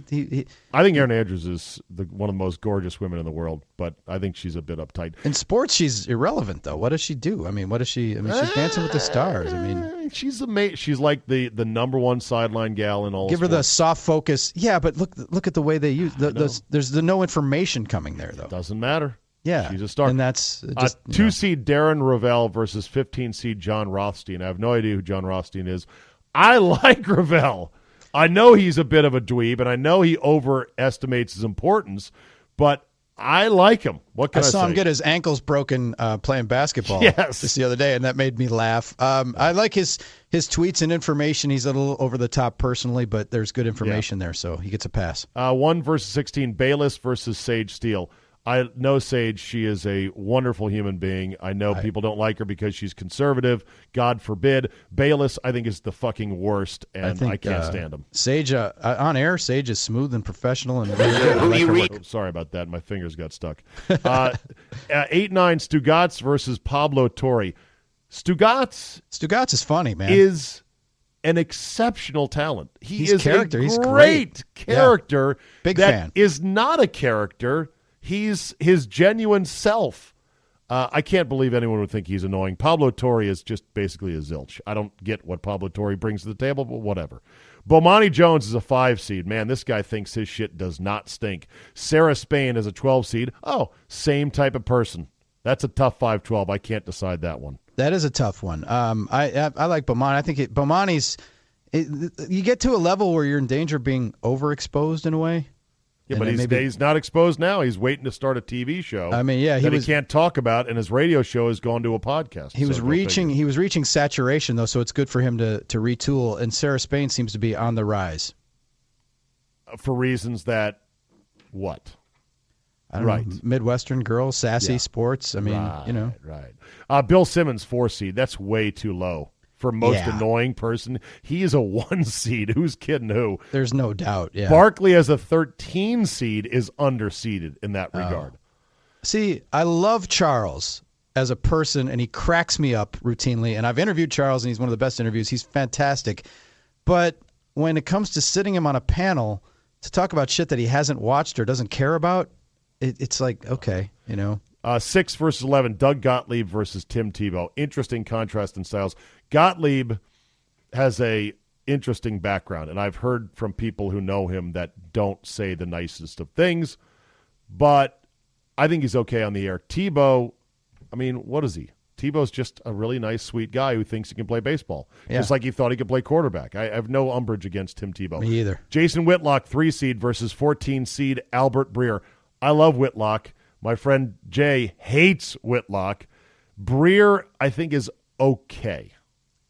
I think Aaron Andrews is one of the most gorgeous women in the world, but I think she's a bit uptight. In sports, she's irrelevant, though. What does she do? I mean, she's Dancing with the Stars. I mean, she's amazing. She's like the number one sideline gal in all. Give her sports. the soft focus. Yeah, but look at the way they use there's no information coming there, though. Doesn't matter. Yeah, she's a star. And that's just 2-seed Darren Ravel versus 15-seed John Rothstein. I have no idea who John Rothstein is. I like Ravel. I know he's a bit of a dweeb, and I know he overestimates his importance, but I like him. What can I say? I saw him get his ankles broken playing basketball just the other day, and that made me laugh. I like his tweets and information. He's a little over the top personally, but there's good information there, so he gets a pass. 1 versus 16, Bayless versus Sage Steele. I know Sage. She is a wonderful human being. I know people don't like her because she's conservative. God forbid. Bayless, I think, is the fucking worst, and I can't stand him. Sage, on air, Sage is smooth and professional. And sorry about that. My fingers got stuck. 8-9, Stugatz versus Pablo Torre. Stugatz is funny, man. Is an exceptional talent. He's a character. He's great character. Yeah. Big that fan. Is not a character. He's his genuine self. I can't believe anyone would think he's annoying. Pablo Torre is just basically a zilch. I don't get what Pablo Torre brings to the table, but whatever. Bomani Jones is a 5-seed. Man, this guy thinks his shit does not stink. Sarah Spain is a 12-seed. Oh, same type of person. That's a tough 5-12. I can't decide that one. That is a tough one. I like Bomani. I think Bomani's you get to a level where you're in danger of being overexposed in a way. Yeah, but he's not exposed now. He's waiting to start a TV show. I mean, yeah, he can't talk about, and his radio show has gone to a podcast. He was reaching saturation though, so it's good for him to retool. And Sarah Spain seems to be on the rise for reasons that what? I don't know, Midwestern girl, sassy sports. I mean, right. Bill Simmons 4-seed. That's way too low. For most annoying person, he is a 1-seed. Who's kidding who? There's no doubt. Yeah. Barkley as a 13-seed is underseeded in that regard. See, I love Charles as a person, and he cracks me up routinely. And I've interviewed Charles, and he's one of the best interviews. He's fantastic. But when it comes to sitting him on a panel to talk about shit that he hasn't watched or doesn't care about, it's like, okay, 6 versus 11, Doug Gottlieb versus Tim Tebow. Interesting contrast in styles. Gottlieb has a interesting background, and I've heard from people who know him that don't say the nicest of things, but I think he's okay on the air. Tebow, I mean, what is he? Tebow's just a really nice, sweet guy who thinks he can play baseball, just like he thought he could play quarterback. I have no umbrage against Tim Tebow. Me either. Jason Whitlock, 3-seed versus 14-seed Albert Breer. I love Whitlock. My friend Jay hates Whitlock. Breer, I think, is okay.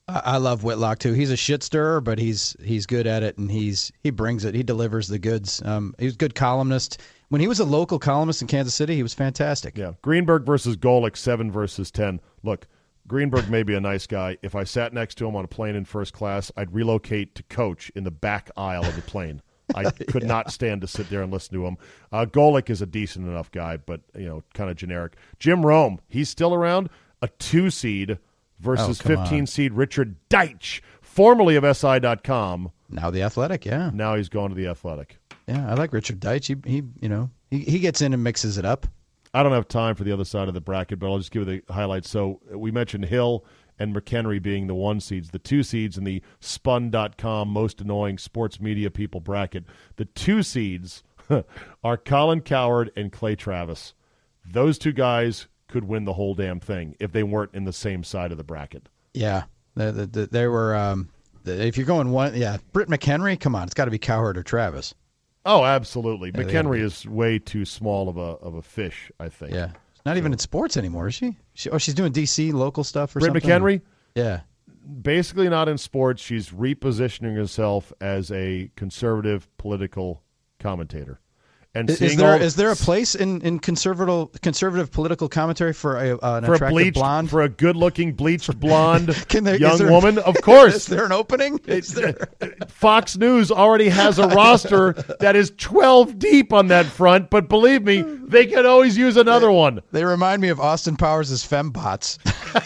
I love Whitlock too. He's a shit stirrer, but he's good at it, and he brings it. He delivers the goods. He was a good columnist. When he was a local columnist in Kansas City, he was fantastic. Yeah, Greenberg versus Golick, 7 versus 10. Look, Greenberg may be a nice guy. If I sat next to him on a plane in first class, I'd relocate to coach in the back aisle of the plane. I could not stand to sit there and listen to him. Golick is a decent enough guy, but kind of generic. Jim Rome, he's still around. A 2 seed versus 15 seed Richard Deitch, formerly of SI.com. Now The Athletic, yeah. Now he's going to The Athletic. Yeah, I like Richard Deitch. He gets in and mixes it up. I don't have time for the other side of the bracket, but I'll just give you the highlights. So we mentioned Hill and McHenry being the 1 seeds, the 2 seeds in the Spun.com most annoying sports media people bracket. The 2 seeds are Colin Cowherd and Clay Travis. Those 2 guys could win the whole damn thing if they weren't in the same side of the bracket. Yeah, they were. If you're going one, Britt McHenry, come on, it's got to be Cowherd or Travis. Oh, absolutely. Yeah, McHenry is way too small of a fish, I think. Yeah. Not even in sports anymore, is she? She's doing DC local stuff or Britt something? McHenry? Yeah. Basically not in sports. She's repositioning herself as a conservative political commentator. And is there a place in conservative political commentary for an attractive blonde? For a good-looking, bleached blonde young woman? Of Is course. there an opening? Fox News already has a roster that is 12 deep on that front, but believe me, they can always use another one. They remind me of Austin Powers' fembots.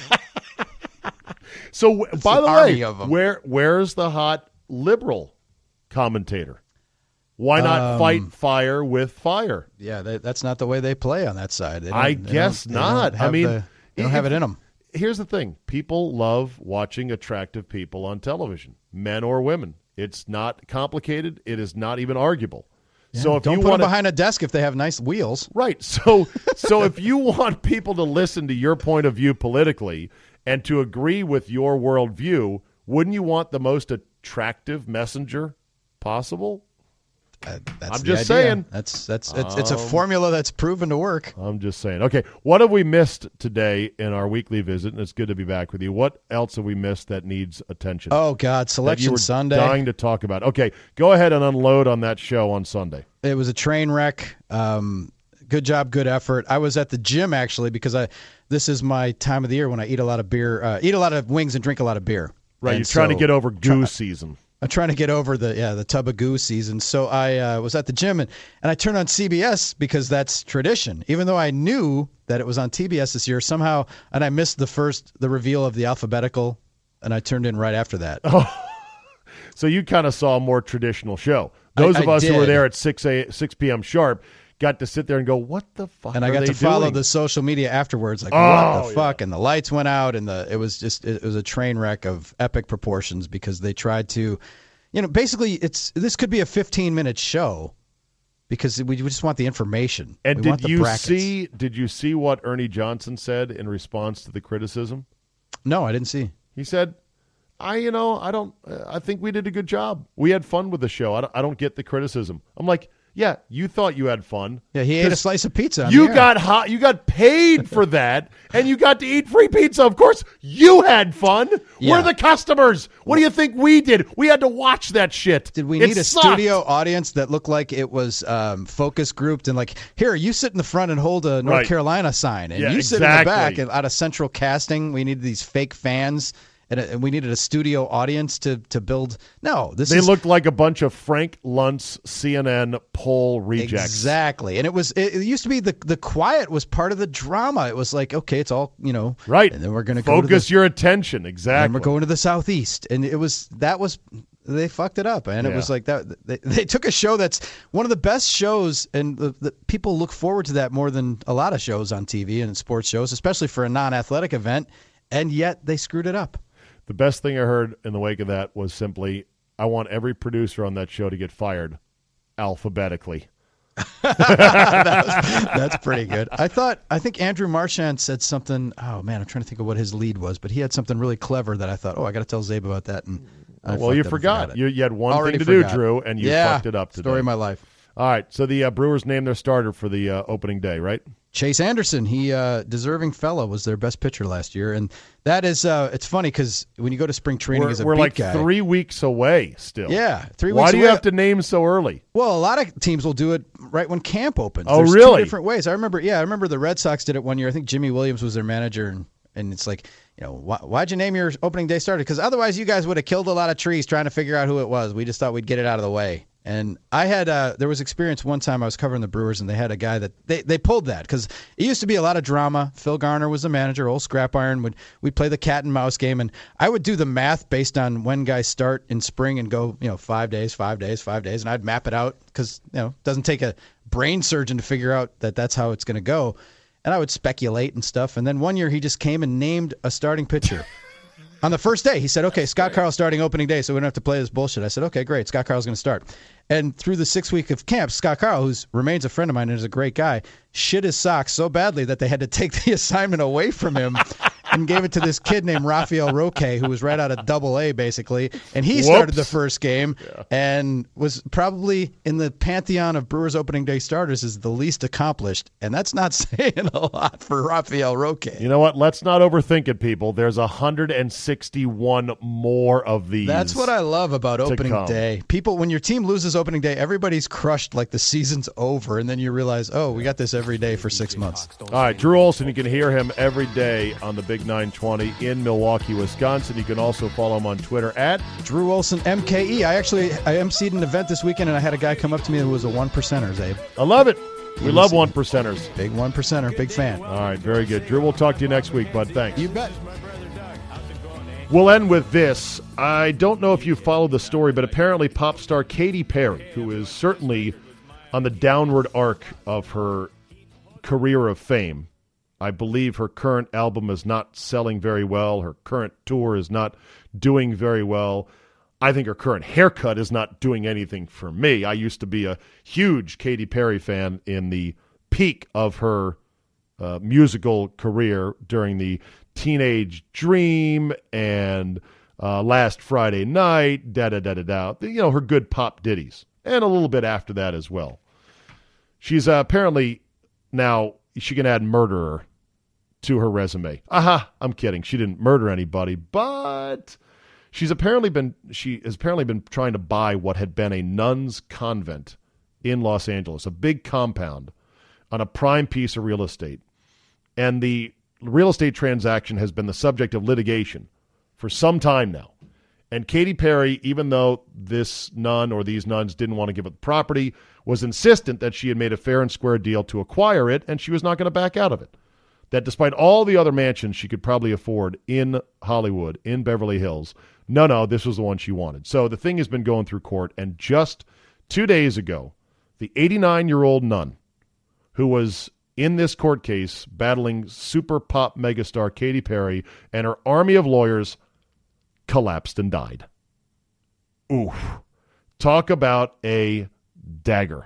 So, by the army of them. way, where's the hot liberal commentator? Why not fight fire with fire? Yeah, that's not the way they play on that side. I guess not. They don't have it in them. Here's the thing. People love watching attractive people on television, men or women. It's not complicated. It is not even arguable. Yeah, so if don't you put want them behind a desk if they have nice wheels. Right. So if you want people to listen to your point of view politically and to agree with your worldview, wouldn't you want the most attractive messenger possible? That's I'm just saying. It's a formula that's proven to work. I'm just saying. Okay, what have we missed today in our weekly visit? And it's good to be back with you. What else have we missed that needs attention? Oh God, Selection Sunday. Dying to talk about. Okay, go ahead and unload on that show on Sunday. It was a train wreck. Good job, good effort. I was at the gym actually because this is my time of the year when I eat a lot of beer, eat a lot of wings, and drink a lot of beer. Right, and you're trying to get over goose season. I'm trying to get over the tub of goo season. So I was at the gym and I turned on CBS because that's tradition. Even though I knew that it was on TBS this year somehow, and I missed the reveal of the alphabetical, and I turned in right after that. Oh, so you kind of saw a more traditional show. Those of us who were there at 6 p.m. sharp got to sit there and go, what the fuck and are I got they to follow doing? the social media afterwards, like, what the fuck? And the lights went out, and it was a train wreck of epic proportions because they tried to, basically this could be a 15-minute show because we just want the information. And did you see what Ernie Johnson said in response to the criticism? No, I didn't see. He said, I think we did a good job. We had fun with the show. I don't get the criticism. I'm like, yeah, you thought you had fun. Yeah, he ate a slice of pizza. You got paid for that, and you got to eat free pizza. Of course, you had fun. Yeah. We're the customers. What do you think we did? We had to watch that shit. Did we need a studio audience that looked like it was focus grouped and like, here, you sit in the front and hold a North Carolina sign, and you sit in the back, and out of central casting, we needed these fake fans. And we needed a studio audience to build. No, they looked like a bunch of Frank Luntz CNN poll rejects. Exactly, and it used to be the quiet was part of the drama. It was like, okay, it's all right, and then we're going to focus your attention. Exactly, and we're going to the Southeast, and they fucked it up, and it was like that. They took a show that's one of the best shows, and the people look forward to that more than a lot of shows on TV and sports shows, especially for a non-athletic event, and yet they screwed it up. The best thing I heard in the wake of that was simply, I want every producer on that show to get fired alphabetically. That's pretty good. I think Andrew Marchand said something. Oh, man, I'm trying to think of what his lead was, but he had something really clever that I thought, I got to tell Zabe about that. And you forgot. You had one thing to do, Drew, and you fucked it up today. Story of my life. All right, so the Brewers named their starter for the opening day, right? Chase Anderson, he deserving fellow, was their best pitcher last year, and that is it's funny because when you go to spring training as a we're beat like guy, 3 weeks away still. Yeah, 3 weeks. Why do you away. have to name so early? Well, a lot of teams will do it right when camp opens. Oh, There's really? 2 different ways. I remember the Red Sox did it one year. I think Jimmy Williams was their manager, and it's like, why'd you name your opening day starter? Because otherwise you guys would have killed a lot of trees trying to figure out who it was. We just thought we'd get it out of the way. And I had there was experience one time I was covering the Brewers, and they had a guy that they pulled that because it used to be a lot of drama. Phil Garner was the manager. Old Scrap Iron we'd play the cat and mouse game, and I would do the math based on when guys start in spring and go 5 days, 5 days, 5 days, and I'd map it out because it doesn't take a brain surgeon to figure out that that's how it's going to go. And I would speculate and stuff. And then one year he just came and named a starting pitcher. On the first day, he said, okay, Scott Carl starting opening day, so we don't have to play this bullshit. I said, okay, great, Scott Carl's going to start. And through the 6 week of camp, Scott Carl, who remains a friend of mine and is a great guy, shit his socks so badly that they had to take the assignment away from him and gave it to this kid named Rafael Roque, who was right out of Double-A, basically. And he started the first game and was probably in the pantheon of Brewers opening day starters as the least accomplished. And that's not saying a lot for Rafael Roque. You know what? Let's not overthink it, people. There's 161 more of these. That's what I love about opening day. People, when your team loses opening day, everybody's crushed like the season's over, and then you realize, oh, we got this every day for 6 months. All right, Drew Olson, you can hear him every day on the Big 920 in Milwaukee, Wisconsin. You can also follow him on Twitter at Drew Olson MKE. I emceed an event this weekend, and I had a guy come up to me who was a 1%er, Zabe. I love it. We love 1%ers. Big 1%er, big fan. All right, very good. Drew, we'll talk to you next week, bud. Thanks. You bet. We'll end with this. I don't know if you followed the story, but apparently pop star Katy Perry, who is certainly on the downward arc of her career of fame. I believe her current album is not selling very well. Her current tour is not doing very well. I think her current haircut is not doing anything for me. I used to be a huge Katy Perry fan in the peak of her musical career during the Teenage Dream and Last Friday Night, da-da-da-da-da. Her good pop ditties. And a little bit after that as well. She's apparently now, she can add murderer to her resume. Aha, I'm kidding. She didn't murder anybody, but she has apparently been trying to buy what had been a nun's convent in Los Angeles, a big compound on a prime piece of real estate. And the real estate transaction has been the subject of litigation for some time now. And Katy Perry, even though this nun or these nuns didn't want to give up the property, was insistent that she had made a fair and square deal to acquire it, and she was not going to back out of it. That despite all the other mansions she could probably afford in Hollywood, in Beverly Hills, no, this was the one she wanted. So the thing has been going through court, and just 2 days ago, the 89-year-old nun who was in this court case battling super pop megastar Katy Perry and her army of lawyers collapsed and died. Oof. Talk about a dagger.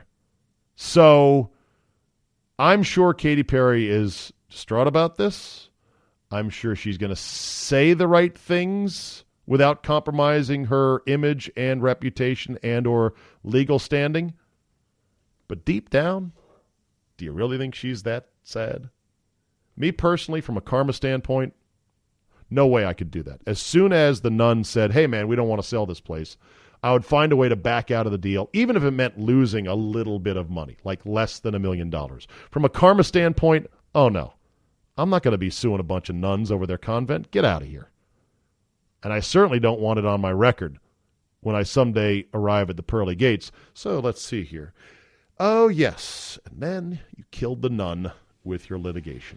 So I'm sure Katy Perry is distraught about this. I'm sure she's going to say the right things without compromising her image and reputation and or legal standing. But deep down, do you really think she's that sad? Me personally, from a karma standpoint, no way I could do that. As soon as the nun said, hey, man, we don't want to sell this place, I would find a way to back out of the deal, even if it meant losing a little bit of money, like less than $1 million. From a karma standpoint, oh, no. I'm not going to be suing a bunch of nuns over their convent. Get out of here. And I certainly don't want it on my record when I someday arrive at the pearly gates. So let's see here. Oh, yes. And then you killed the nun with your litigation.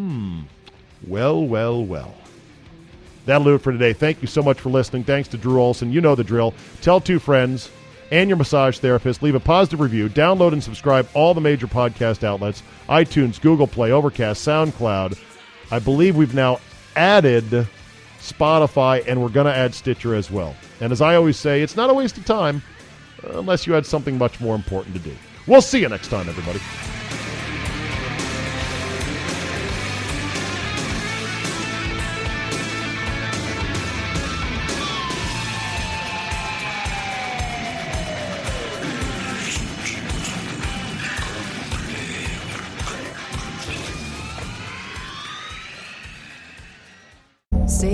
Well. That'll do it for today. Thank you so much for listening. Thanks to Drew Olson. You know the drill. Tell 2 friends and your massage therapist. Leave a positive review. Download and subscribe all the major podcast outlets. iTunes, Google Play, Overcast, SoundCloud. I believe we've now added Spotify, and we're going to add Stitcher as well. And as I always say, it's not a waste of time unless you had something much more important to do. We'll see you next time, everybody.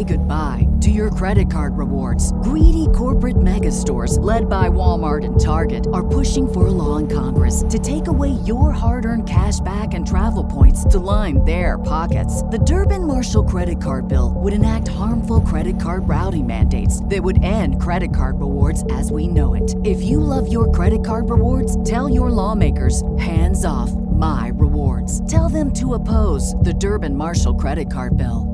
say goodbye to your credit card rewards. Greedy corporate mega stores, led by Walmart and Target, are pushing for a law in Congress to take away your hard-earned cash back and travel points to line their pockets. The Durbin-Marshall credit card bill would enact harmful credit card routing mandates that would end credit card rewards as we know it. If you love your credit card rewards, tell your lawmakers, hands off my rewards. Tell them to oppose the Durbin-Marshall credit card bill.